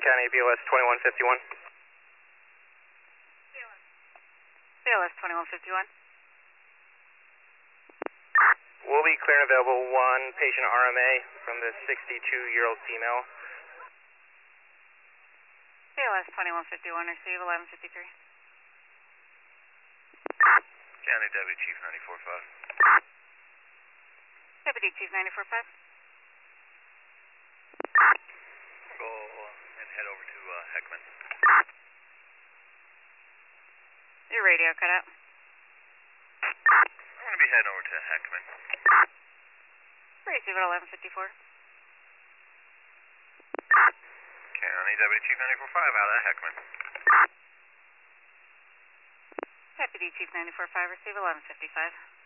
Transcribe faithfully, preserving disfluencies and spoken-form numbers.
County, B L S twenty-one fifty-one. B L S twenty-one fifty-one. We'll be clear and available one patient R M A from the sixty-two-year-old female. B L S twenty-one fifty-one, receive eleven fifty-three. County Deputy Chief ninety-four five. Deputy Chief ninety-four five. Go and head over to uh, Heckman. Your radio cut out. I'm going to be heading over to Heckman. Receive at eleven fifty-four. County Deputy Chief ninety-four five out of Heckman. Deputy Chief ninety-four five, receive eleven fifty-five.